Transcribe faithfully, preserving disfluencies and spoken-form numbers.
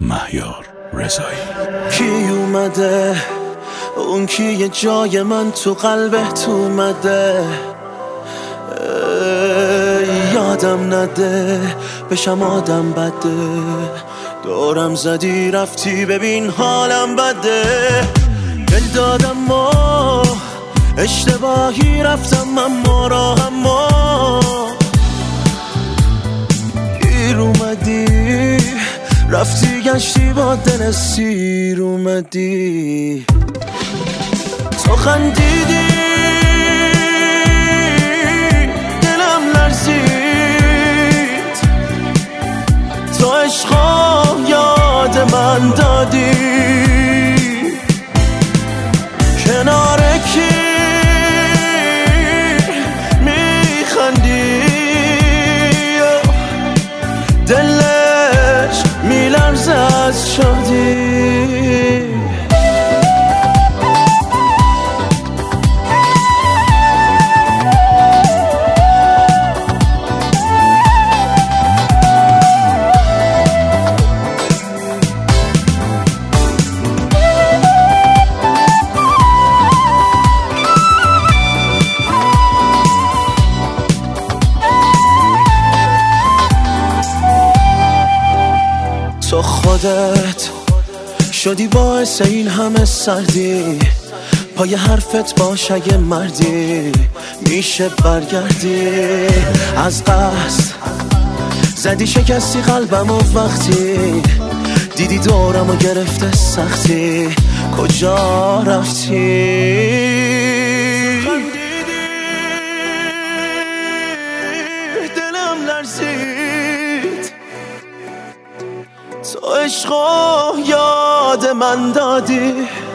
مهیار رضایی. کی اومده اون کی یه جای من تو قلبت اومده، یادم نده بشم آدم بده، دورم زدی رفتی ببین حالم بده، دل دادم و اشتباهی رفتم اما راهم ما گیر اومدی رفتی گشتی با دل سیر اومدی، تو خندیدی دلم لرزید، تو عشقا یاد من دادی، کنار کی میخندی دلش میلرزه از شادی. تو خودت شدی باعث این همه سردی، پای حرفت باش اگه مردی میشه برگردی، از قصد زدی شکستی قلبم و وقتی دیدی دورم و گرفته سختی کجا رفتی، دلم لرزید، تو عشقا یاد من دادی.